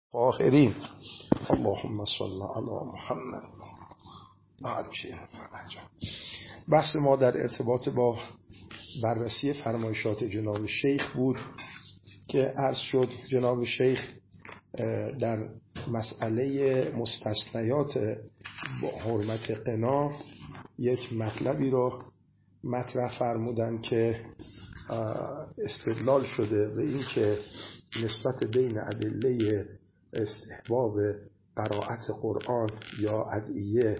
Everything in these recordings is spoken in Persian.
آخرین. اللهم صل علی محمد. بحث ما در ارتباط با بررسی فرمایشات جناب شیخ بود که عرض شد جناب شیخ در مسئله مستثنیات با حرمت قنا یک مطلبی رو مطرح فرمودن که استدلال شده به این که نسبت بین ادله استحباب قرائت قرآن یا ادعیه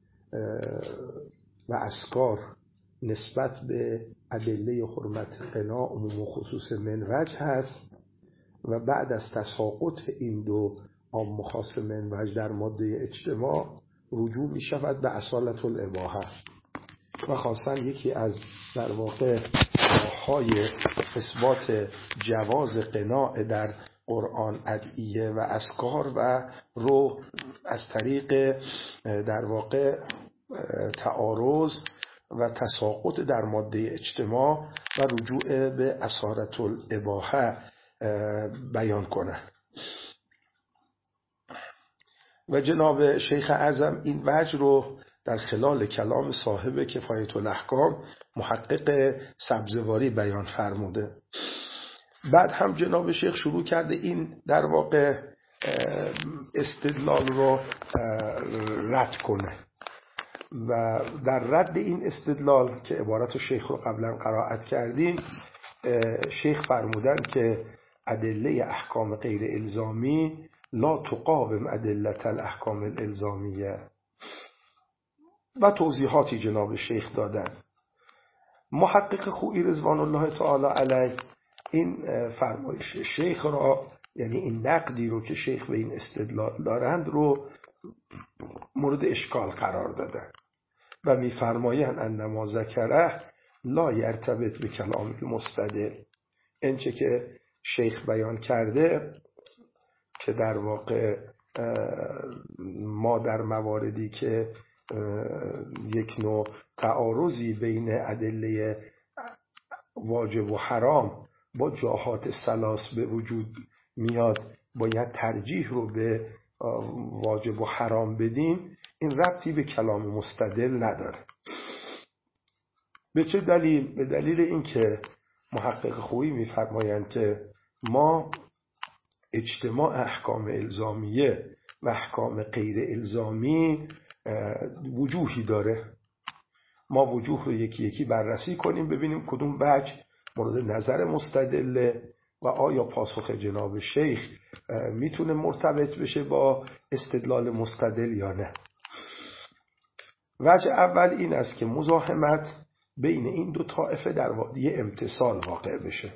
و اذکار نسبت به ادله حرمت قنا عموم و خصوص منوج هست و بعد از تساقط این دو عام و خاص منوج در ماده اجتماع رجوع می شود به اصالت الاباحه و خاصا یکی از در واقع راه‌های اثبات جواز قناع در قرآن ادعیه و اذکار و رو از طریق در واقع تعارض و تساقط در ماده اجتماع و رجوع به اصالت الاباحه بیان کنه. و جناب شیخ اعظم این وجه رو در خلال کلام صاحب کفایت الاحکام محقق سبزواری بیان فرموده. بعد هم جناب شیخ شروع کرده این در واقع استدلال رو رد کنه و در رد این استدلال که عبارت شیخ رو قبلا قرائت کردیم شیخ فرمودن که ادله احکام غیر الزامی لا تقاوم ادله الاحکام الالزامیه و توضیحاتی جناب شیخ دادن. محقق خویی رضوان الله تعالی علیه این فرمایش شیخ را، یعنی این نقدی رو که شیخ به این استدلال دارند رو مورد اشکال قرار دادن و می‌فرمایند انما ذکره لا یرتبط به کلام المستدل. اینچه که شیخ بیان کرده که در واقع ما در مواردی که یک نوع تعارضی بین ادله واجب و حرام با جهات ثلاث به وجود میاد باید ترجیح رو به واجب و حرام بدیم، این ربطی به کلام مستدل نداره. به چه دلیل؟ به دلیل اینکه محقق خویی میفرمایند که ما اجتماع احکام الزامیه و احکام غیر الزامی وجوهی داره. ما وجوه رو یکی یکی بررسی کنیم ببینیم کدوم وجه مورد نظر مستدله و آیا پاسخ جناب شیخ میتونه مرتبط بشه با استدلال مستدل یا نه. وجه اول این است که مزاحمت بین این دو طائفه در وادی امتثال واقع بشه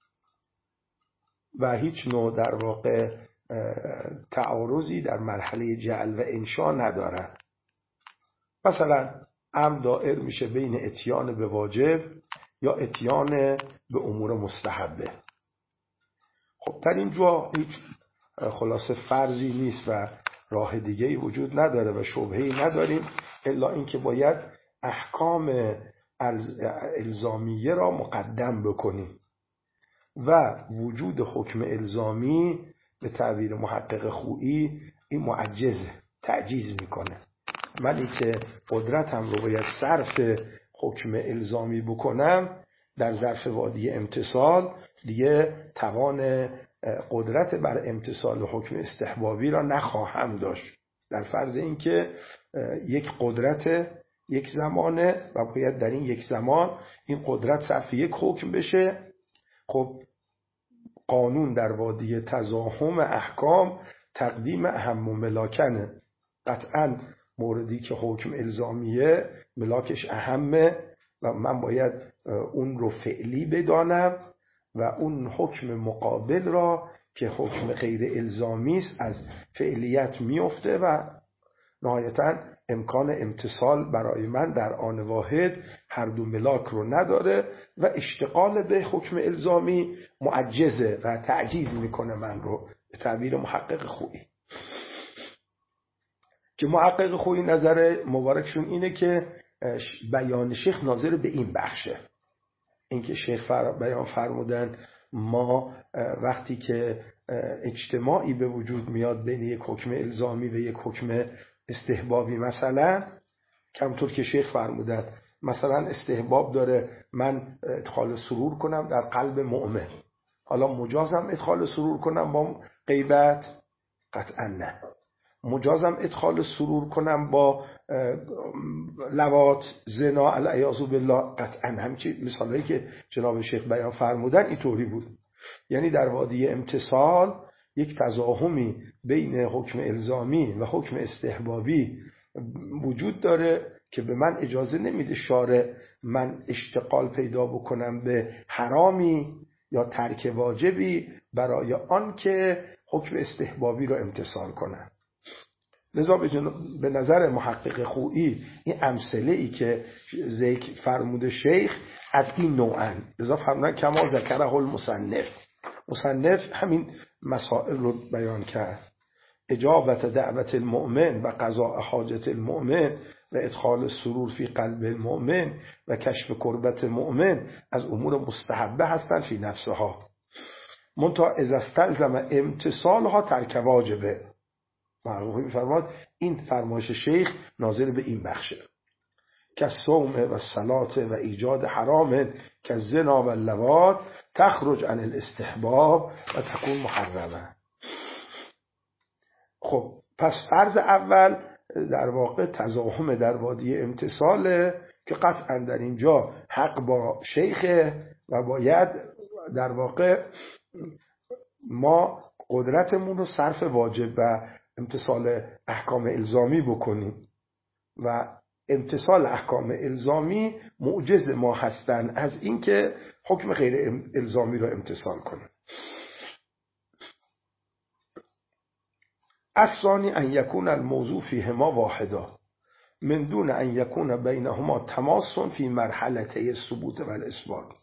و هیچ نوع در واقع تعارضی در مرحله جعل و انشا ندارن. مثلا امر دائر میشه بین اتیان به واجب یا اتیان به امور مستحبه. خب در اینجا هیچ خلاصه فرضی نیست و راه دیگه‌ای وجود نداره و شبهه‌ای نداریم الا اینکه باید احکام الزامیه را مقدم بکنیم و وجود حکم الزامی به تعبیر محقق خویی این معجزه، تعجیز میکنه. منی که قدرتم رو باید صرف حکم الزامی بکنم در ظرف وادی امتثال دیگه توان قدرت بر امتثال حکم استحبابی را نخواهم داشت، در فرض اینکه یک قدرت یک زمانه و باید در این یک زمان این قدرت صرف یک حکم بشه. خب قانون در وادی تزاحم احکام تقدیم اهم و ملاکنه. قطعا موردی که حکم الزامیه ملاکش اهمه و من باید اون رو فعلی بدانم و اون حکم مقابل را که حکم غیر الزامی است از فعلیت میفته و نهایتاً امکان امتصال برای من در آن واحد هر دو ملاک رو نداره و اشتغال به حکم الزامی معجزه و تعجیز میکنه من رو به تعبیر محقق خویی. که محقق خویی نظر مبارکشون اینه که بیان شیخ ناظر به این بخشه، اینکه شیخ بیان فرمودن ما وقتی که اجتماعی به وجود میاد بین یک حکم الزامی و یک حکم استحبابی، مثلا کمطور که شیخ فرمودن مثلا استحباب داره من ادخال سرور کنم در قلب مؤمن، حالا مجازم ادخال سرور کنم با غیبت؟ قطعا نه. مجازم ادخال سرور کنم با لواط، زنا، العیاذ بالله؟ قطعا. همچین مثالایی که جناب شیخ بیان فرمودن اینطوری بود. یعنی در وادی امتثال یک تزاحمی بین حکم الزامی و حکم استحبابی وجود داره که به من اجازه نمیده شارع من اشتغال پیدا بکنم به حرامی یا ترک واجبی برای آن که حکم استحبابی رو امتثال کنم. لذا به نظر محقق خویی این امثله ای که ذکر فرموده شیخ از این نوعن. لذا فرمودن کما ذکره المصنف، مصنف همین مسائل رو بیان کرد: اجابت دعوت المؤمن و قضاء حاجت المؤمن و ادخال سرور فی قلب المؤمن و کشف کربت المؤمن از امور مستحبه هستند فی نفسها، منتها اذا استلزم امتصالها ترک واجبه. محقق می‌فرماد این فرمایش شیخ ناظر به این بخشه که صوم و صلات و ایجاد حرام که زنا و لواط تخرج عن الاستحباب و تكون محرمه. خب پس فرض اول در واقع تزاحم در وادی امتثاله که قطعا در اینجا حق با شیخه و باید در واقع ما قدرتمون رو صرف واجب و امتثال احکام الزامی بکنیم و امتثال احکام الزامی معجز ما هستن از اینکه حکم غیر الزامی رو امتثال کنیم. الثانی ان یکون الموضوع فیهما واحدا من دون ان یکون بینهما تماس فی مرحلته الثبوت و الاثبات.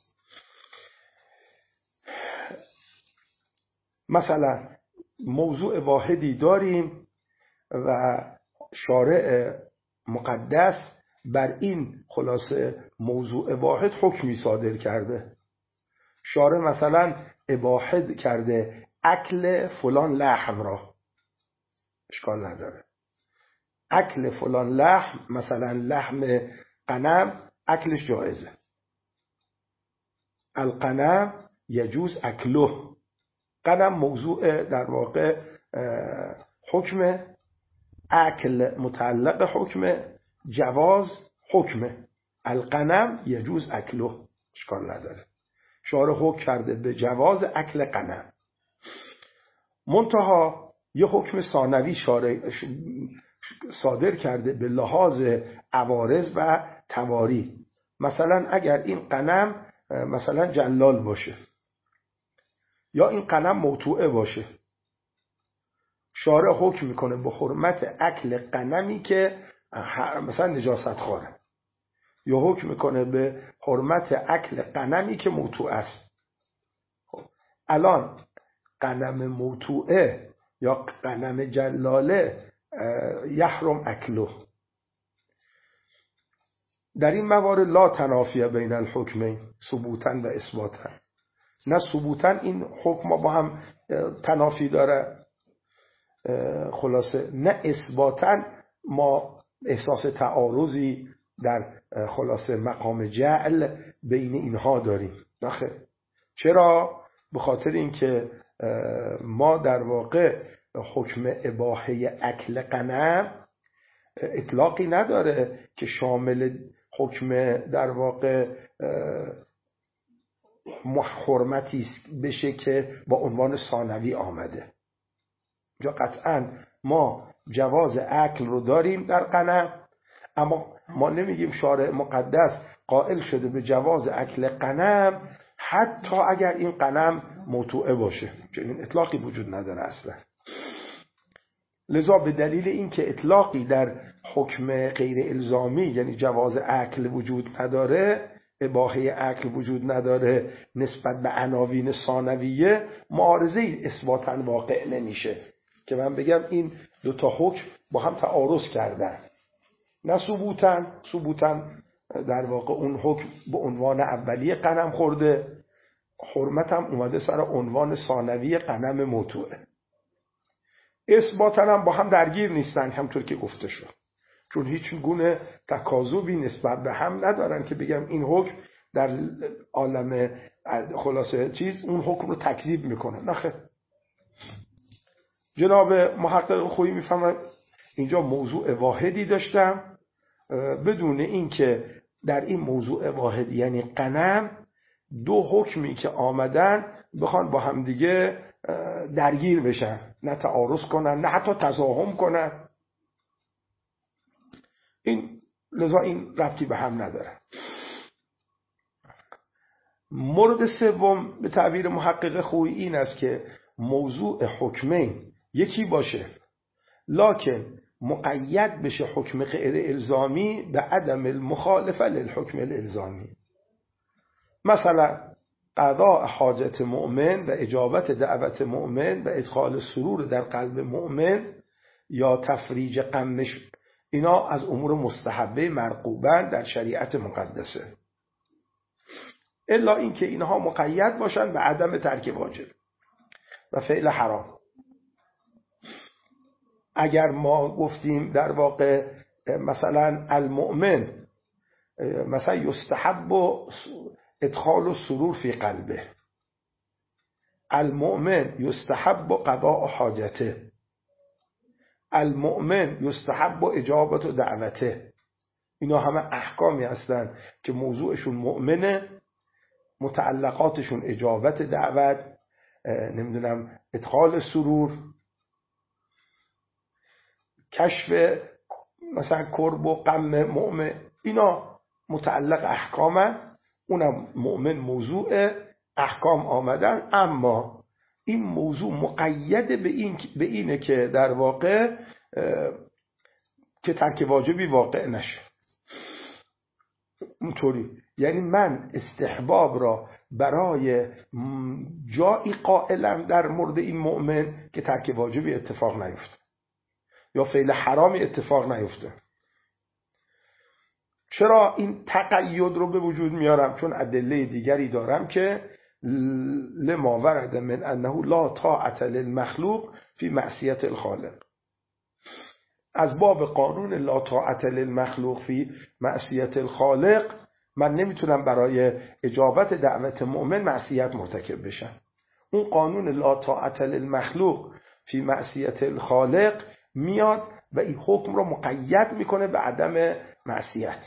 مثلا موضوع واحدی داریم و شارع مقدس بر این خلاصه موضوع واحد حکمی صادر کرده. شارع مثلا اباحه کرده اکل فلان لحم را، اشکال نداره. اکل فلان لحم، مثلا لحم غنم، اکلش جایزه. الغنم یجوز اکله. غنم موضوع در واقع حکم، اکل متعلق حکم، جواز حکم. الغنم یجوز اکله، اشکال نداره. شارع حکم کرده به جواز اکل غنم. منتها یه حکم ثانوی شارع صادر کرده به لحاظ عوارض و تواری. مثلا اگر این غنم مثلا جلال باشه یا این غنم موطوعه باشه، شارع حکم میکنه به حرمت اکل غنمی که مثلا نجاست خواره، یا حکم میکنه به حرمت اکل غنمی که موطوعه است. الان غنم موطوعه یا غنم جلاله یحرم اکله. در این موارد لا تنافیه بین الحکمین ثبوتا و اثباتا. نه ثبوتا این حکم با هم تنافی داره، خلاصه نه اثباتا ما احساس تعارضی در خلاصه مقام جعل بین اینها داریم. نخیر. چرا؟ به خاطر اینکه ما در واقع حکم اباحه اکل غنم اطلاقی نداره که شامل حکم در واقع حرمتی بشه که با عنوان ثانوی آمده. جا قطعا ما جواز اکل رو داریم در غنم، اما ما نمیگیم شارع مقدس قائل شده به جواز اکل غنم حتی اگر این غنم موطوعه باشه، چون این اطلاقی وجود نداره اصلا. لذا به دلیل اینکه اطلاقی در حکم غیر الزامی یعنی جواز اکل وجود نداره، اباحه اکل وجود نداره، نسبت به عناوین ثانویه معارضه اثباتاً واقع نمیشه که من بگم این دو تا حکم با هم تعارض کردن. نه ثبوتاً در واقع اون حکم به عنوان اولیه غنم خورده حرمت هم اومده سر عنوان ثانوی غنم موتوعه. اثباتاً هم با هم درگیر نیستن همطور که گفته شد، چون هیچ گونه تکاذبی نسبت به هم ندارن که بگم این حکم در عالم خلاصه چیز اون حکم رو تکذیب میکنه. نخیر. جناب محقق خویی میفهمن اینجا موضوع واحدی داشتم، بدون اینکه در این موضوع واحد یعنی غنم دو حکمی که آمدن بخوان با هم دیگه درگیر بشن، نه تعارض کنن نه حتی تزاحم کنن. لذا این ربطی به هم نداره. مورد سوم به تعبیر محقق خویی این است که موضوع حکمین یکی باشه لکن مقید بشه حکم غیر الزامی به عدم المخالفه للحکم الالزامی. مثلا قضاء حاجت مؤمن و اجابت دعوت مؤمن و ادخال سرور در قلب مؤمن یا تفریج غمش، اینا از امور مستحبه مرغوبه در شریعت مقدسه، الا اینکه اینها مقید باشن به عدم ترک واجب و فعل حرام. اگر ما گفتیم در واقع مثلا المؤمن مثلا یستحب ادخال سرور فی قلبه، المؤمن یستحب قضاء حاجته، المؤمن یستحب اجابت دعوته، اینا همه احکامی هستن که موضوعشون مؤمنه، متعلقاتشون اجابت دعوت، نمیدونم ادخال سرور، کشف مثلا کرب و غم مؤمن، اینا متعلق احکامن، اونم مؤمن موضوع احکام آمدن. اما این موضوع مقید به اینه که در واقع که ترک واجبی واقع نشه. اونطوری یعنی من استحباب را برای جایی قائلم در مورد این مؤمن که ترک واجبی اتفاق نیفته یا فعل حرامی اتفاق نیفته. چرا این تقید رو به وجود میارم؟ چون ادله دیگری دارم که لما ورد من انه لا طاعة للمخلوق فی معصیت الخالق. از باب قانون لا طاعة للمخلوق فی معصیت الخالق من نمیتونم برای اجابت دعوت مؤمن معصیت مرتکب بشم. اون قانون لا طاعة للمخلوق فی معصیت الخالق میاد و این حکم رو مقید میکنه به عدم معصیت.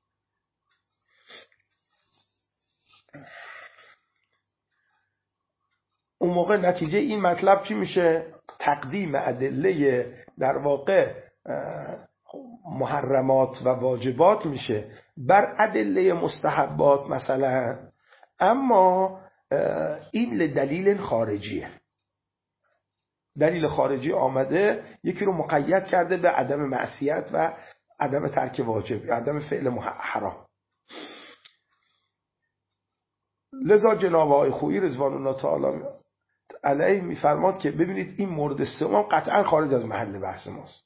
اون موقع نتیجه این مطلب چی میشه؟ تقدیم ادله در واقع محرمات و واجبات میشه بر ادله مستحبات مثلا، اما این دلیل خارجیه. دلیل خارجی آمده یکی رو مقید کرده به عدم معصیت و عدم ترک واجب، عدم فعل حرام. لذا جناب آقای خویی رضوان الله تعالی علیه میفرماد که ببینید این مورد سوم قطعا خارج از محل بحث ماست.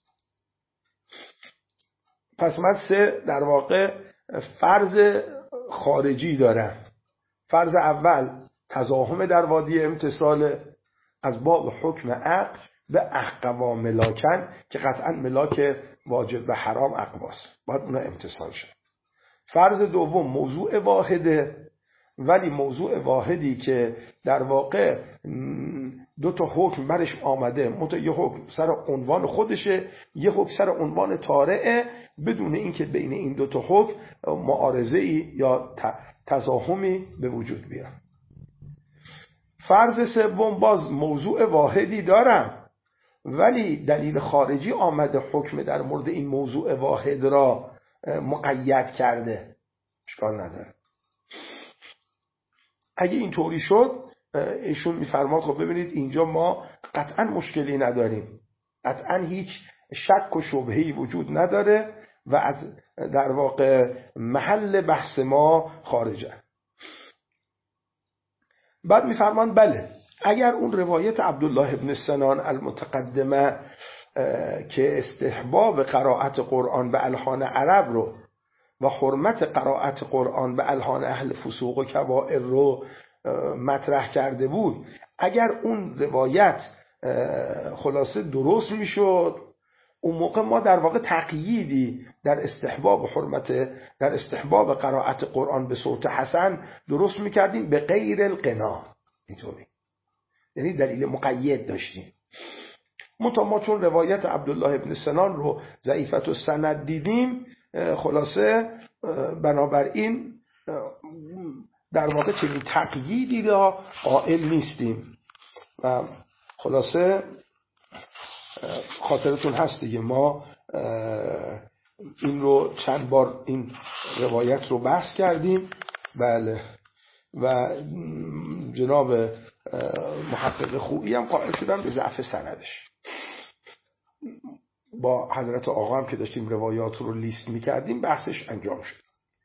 پس من در واقع فرض خارجی دارم. فرض اول تزاحم در وادی امتصال از باب حکم عقل به احقوا ملاکن که قطعا ملاک واجب و حرام اقواست، باید اونا امتصال شد. فرض دوم موضوع واحده، ولی موضوع واحدی که در واقع دو تا حکم برش آمده، یه حکم سر عنوان خودشه، یه حکم سر عنوان طارئه، بدون اینکه بین این دو تا حکم معارضه‌ای یا تزاحمی به وجود بیاد. فرض سوم باز موضوع واحدی دارم، ولی دلیل خارجی آمده حکم در مورد این موضوع واحد را مقید کرده، اشکال نداره. اگه این طوری شد ایشون میفرماد خب ببینید اینجا ما قطعا مشکلی نداریم، قطعا هیچ شک و شبهه‌ای وجود نداره و از در واقع محل بحث ما خارجه. بعد میفرمان بله اگر اون روایت عبدالله ابن سنان المتقدمه که استحباب قرائت قرآن به الحان عرب رو و حرمت قرائت قرآن به الحان اهل فسوق و کبائر رو مطرح کرده بود، اگر اون روایت خلاصه درست میشد، اون موقع ما در واقع تقییدی در استحباب قرائت قرآن به صوت حسن درست میکردیم به غیر القنا. اینطوری یعنی دلیل مقید داشتیم. ما چون روایت عبدالله ابن سنان رو ضعیفت السند دیدیم، خلاصه بنابراین در واقع چنین تقییدی را قائل نیستیم. و خلاصه خاطرتون هست دیگه، ما این رو چند بار این روایت رو بحث کردیم. بله. و جناب محقق خویی هم قائل شدن به ضعف سندش. با حضرت آقا هم که داشتیم روایات رو لیست میکردیم بحثش انجام شد.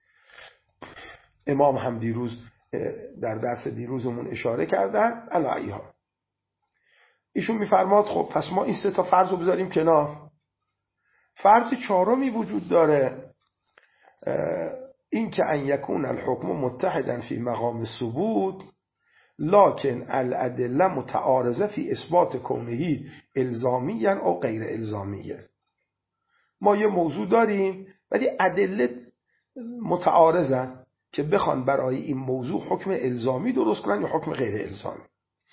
امام هم دیروز در درس دیروزمون اشاره کردن. علیها ایشون میفرماد خب پس ما این 3 فرض رو بذاریم کنار. فرض 4می وجود داره، این که ان یکون الحکم متحدا فی مقام الثبوت لکن الادله متعارضه فی اثبات کونه الزامیا او غیر الزامیا. ما یه موضوع داریم ولی ادله متعارضن که بخوان برای این موضوع حکم الزامی درست کنن یا حکم غیر الزامی.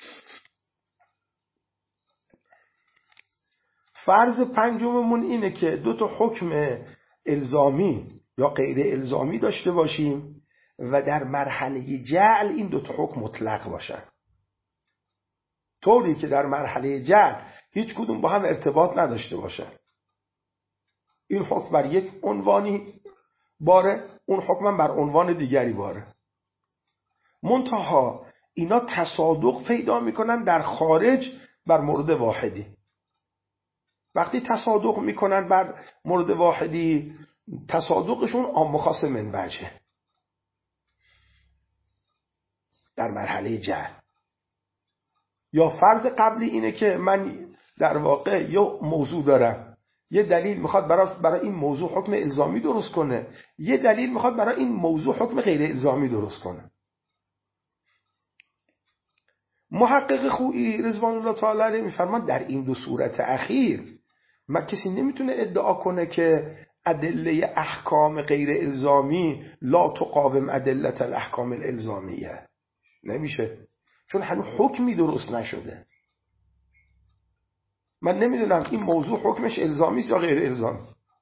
فرض 5مون اینه که 2 حکم الزامی یا غیر الزامی داشته باشیم و در مرحله جعل این 2 حکم مطلق باشن، طوری که در مرحله جعل هیچ کدوم با هم ارتباط نداشته باشن. این حکم بر یک عنوانی باره، اون حکم هم بر عنوان دیگری باره، منتها اینا تصادق پیدا میکنن در خارج بر مورد واحدی. وقتی تصادق میکنن بر مورد واحدی، تصادقشون عام و خاص من وجه در مرحله جعل. یا فرض قبلی اینه که من در واقع یه موضوع دارم، یه دلیل میخواد برای این موضوع حکم الزامی درست کنه، یه دلیل میخواد برای این موضوع حکم غیر الزامی درست کنه. محقق خویی رضوان الله تعالی علیه میفرمان در این 2 صورت اخیر ما کسی نمیتونه ادعا کنه که ادله احکام غیر الزامی لا تقاوم ادله الاحکام الالزامیه. نمیشه، چون هنوز حکمی درست نشده. من نمیدونم این موضوع حکمش الزامی است یا غیر الزامی،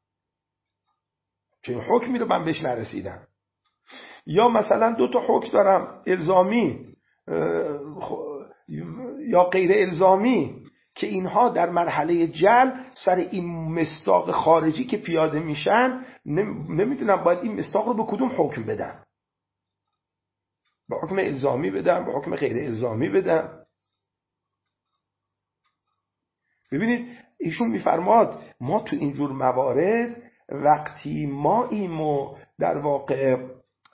چون حکمی رو من بهش نرسیدم. یا مثلا 2 حکم دارم، الزامی یا غیر الزامی، که اینها در مرحله جعل سر این مصداق خارجی که پیاده میشن نمیدونم باید این مصداق رو به کدوم حکم بدم، به حکم الزامی بدم، به حکم غیر الزامی بدم. ببینید ایشون میفرماد ما تو اینجور موارد وقتی ما ایمو در واقع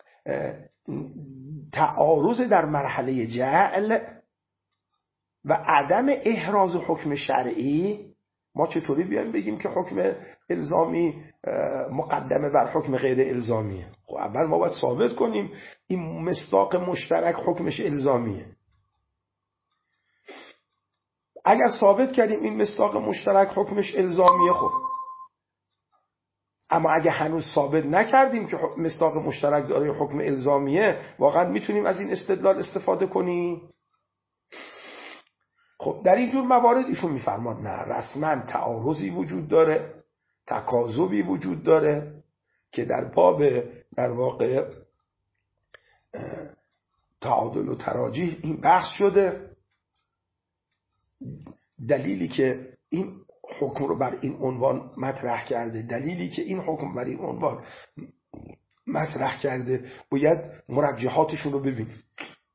تعارض در مرحله جعل و عدم احراز حکم شرعی، ما چطوری بیایم بگیم که حکم الزامی مقدمه بر حکم غیر الزامیه؟ خب اول ما باید ثابت کنیم این مصداق مشترک حکمش الزامیه. اگر ثابت کردیم این مصداق مشترک حکمش الزامیه، خب اما اگه هنوز ثابت نکردیم که مصداق مشترک داره حکم الزامیه، واقعا میتونیم از این استدلال استفاده کنیم؟ خب در اینجور موارد ایشون میفرماد نه، رسما تعارضی وجود داره، تکاذبی وجود داره که در باب در واقع تعادل و تراجیح این بحث شده. دلیلی که این حکم رو بر این عنوان مطرح کرده، دلیلی که این حکم بر این عنوان مطرح کرده، باید مرجحاتشون رو ببینیم.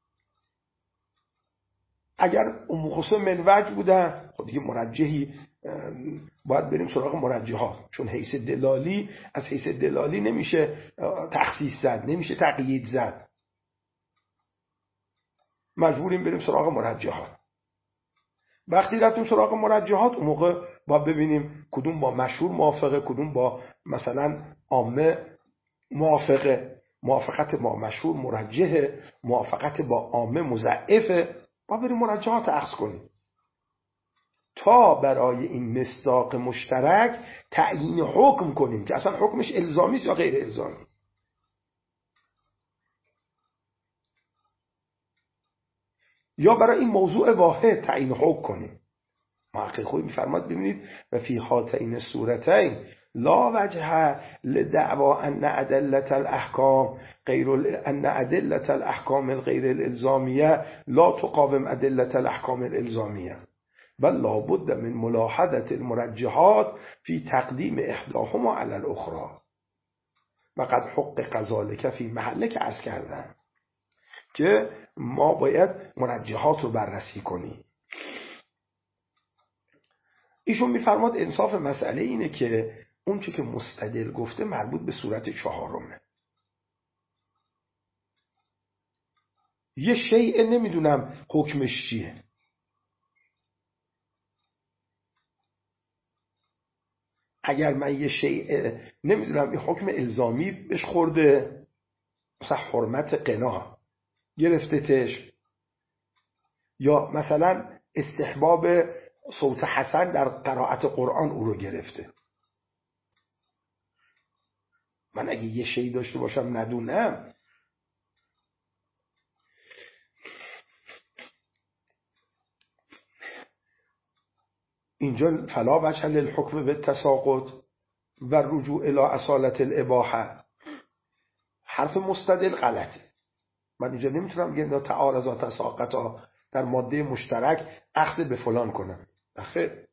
اگر مخصوص من وجه بودن، خب دیگه مرجحی باید بریم سراغ مرجحات، چون حیث دلالی از حیث دلالی نمیشه تخصیص زد، نمیشه تقیید زد، مجبوریم بریم سراغ مرجحات. وقتی رفتیم سراغ مرجحات، اون موقع باید ببینیم کدوم با مشهور موافقه، کدوم با مثلا عامه موافقه. موافقت با مشهور مرجحه، موافقت با عامه مضعفه، ما بریم مرجحات اخذ کنیم تا برای این مصداق مشترک تعیین حکم کنیم که اصلا حکمش الزامی است یا غیر الزامی. یا برای این موضوع واحد تعیین حکم کنیم. محقق خویی می‌فرماد ببینید و فی هاتین صورتین لا وجه لدعوا ان ادله الاحکام الغیر الالزامیه لا تقاوم ادله الاحکام الالزامیه بل لا بد من ملاحظه المرجحات فی تقدیم احداهما علی الاخرى و قد حقق ذلک فی محله که عرض کردم که ما باید مرجحات رو بررسی کنیم. ایشون میفرماد انصاف مسئله اینه که اون چی که مستدل گفته مربوط به صورت چهارمه. یه شیء نمیدونم حکمش چیه، اگر من یه شیء نمیدونم این حکم الزامی بهش خورده، مثلا حرمت قنا گرفتتش، یا مثلا استحباب صوت حسن در قرائت قرآن او رو گرفته، من اگه یه شیء داشته باشم ندونم، اینجا فلا وجه للحکم بالتساقط و رجوع الی اصالت الاباحه. حرف مستدل غلطه. من اینجا نمیتونم بگم تعارضات تساقطا در ماده مشترک اخذ به فلان کنم. آخه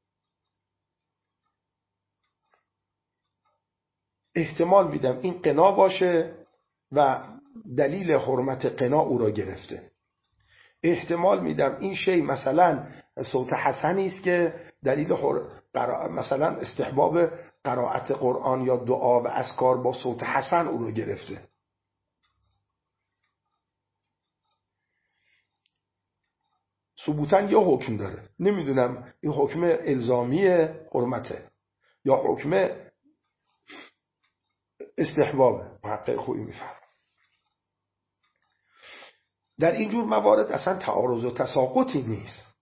احتمال میدم این قنا باشه و دلیل حرمت قنا او را گرفته. احتمال میدم این شی مثلا صوت حسنی است که دلیل مثلا استحباب قرائت قرآن یا دعا و اذکار با صوت حسن او رو گرفته. ثبوتاً یا حکم داره، نمیدونم این حکم الزامی حرمته یا حکم استحبابه. محقق خویی میفهم در اینجور موارد اصلا تعارض و تساقطی نیست.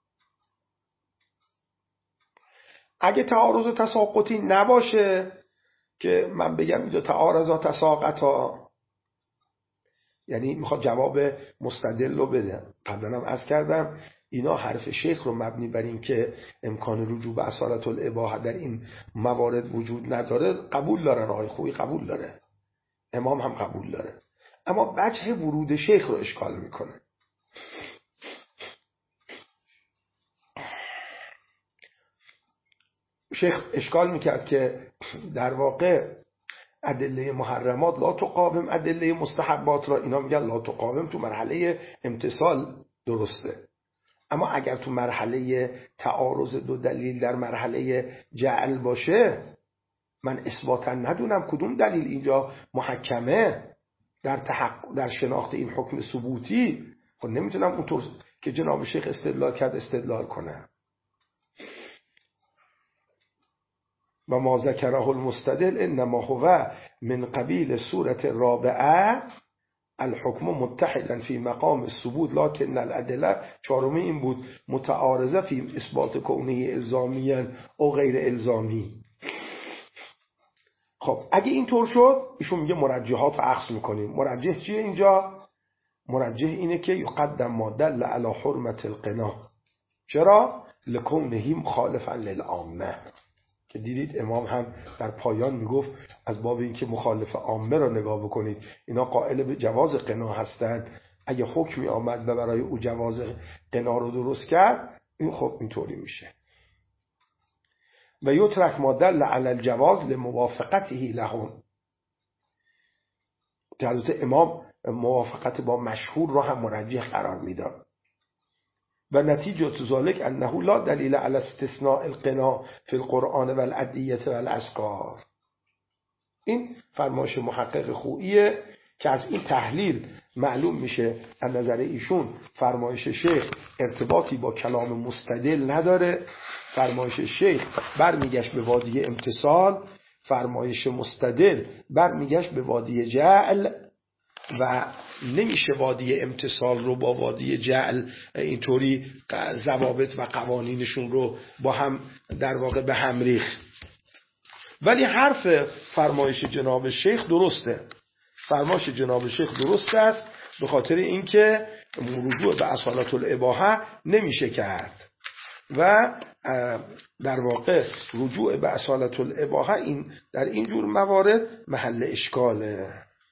اگه تعارض و تساقطی نباشه که من بگم اینجا تعارض و تساقطا، یعنی میخواد جواب مستدل رو بده. قبلا هم عرض کردم اینا حرف شیخ رو مبنی بر این که امکان رجوع به اصالت الاباحه در این موارد وجود نداره قبول دارن. آقای خویی قبول داره، امام هم قبول داره، اما وجه ورود شیخ رو اشکال میکنه. شیخ اشکال میکرد که در واقع ادله محرمات لا تقاوم ادله مستحبات را، اینا میگن لا تقاوم تو مرحله امتصال درسته، اما اگر تو مرحله تعارض دو دلیل در مرحله جعل باشه من اثباتا ندونم کدوم دلیل اینجا محکمه در شناخت این حکم ثبوتی. خب نمیتونم اونطور که جناب شیخ استدلال کرد استدلال کنم. و ما ذکره المستدل انما هو من قبیل صورت رابعه الحکم متحدا فی مقام الثبوت لكن الادله، چهارمی این بود، متعارضه فی اثبات کونه الزامیا او غیر الزامی. خب اگه اینطور شد ایشون میگه مرجحات رو اخذ میکنیم. مرجح چیه اینجا؟ مرجح اینه که یقدم ما دل علی حرمت القنا. چرا؟ لکونه مخالفا للعامه، که دیدید امام هم در پایان میگفت از باب اینکه مخالف عامه را نگاه بکنید، اینا قائل به جواز قنا هستند، اگه حکمی آمد و برای او جواز قنا رو درست کرد این خب اینطوری میشه. و یترک ما دل علی الجواز لموافقته لهم. البته امام موافقت با مشهور را هم مرجح قرار میداد. و نتیجه ذلك انه لا دلیل علی استثناء القنا فی القرآن و الادعیه و الاذکار. این فرمایش محقق خوییه که از این تحلیل معلوم میشه از نظر ایشون فرمایش شیخ ارتباطی با کلام مستدل نداره. فرمایش شیخ برمیگشت به وادی امتصال، فرمایش مستدل برمیگشت به وادی جعل. و نمیشه وادی امتصال رو با وادی جعل اینطوری ضوابط و قوانینشون رو با هم در واقع به هم ریخت. ولی حرف فرمایش جناب شیخ درسته، فرمایش جناب شیخ درست است، به خاطر اینکه رجوع به اصالت الاباحه نمیشه کرد و در واقع رجوع به اصالت الاباحه این در این جور موارد محل اشکاله.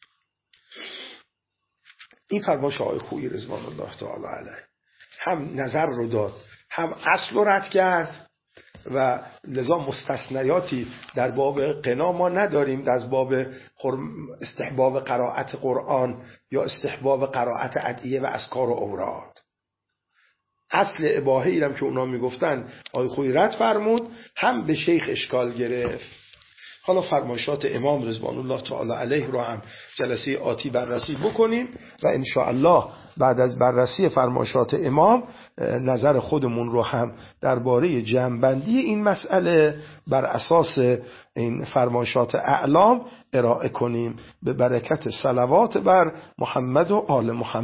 این فرمایش آقای خویی رضوان الله تعالی علیه هم نظر رو داد، هم اصل رو رد کرد و لذا مستثنیاتی در باب قنا ما نداریم، از باب استحباب قرائت قرآن یا استحباب قرائت ادعیه و اذکار و اوراد. اصل اباحه ایرم که اونا میگفتن آقای خویی رد فرمود، هم به شیخ اشکال گرفت. حالا فرمایشات امام رضوان الله تعالی علیه رو هم جلسه آتی بررسی بکنیم و ان شاء الله بعد از بررسی فرمایشات امام نظر خودمون رو هم درباره جمع‌بندی این مسئله بر اساس این فرمایشات اعلام ارائه کنیم به برکت صلوات بر محمد و آل محمد.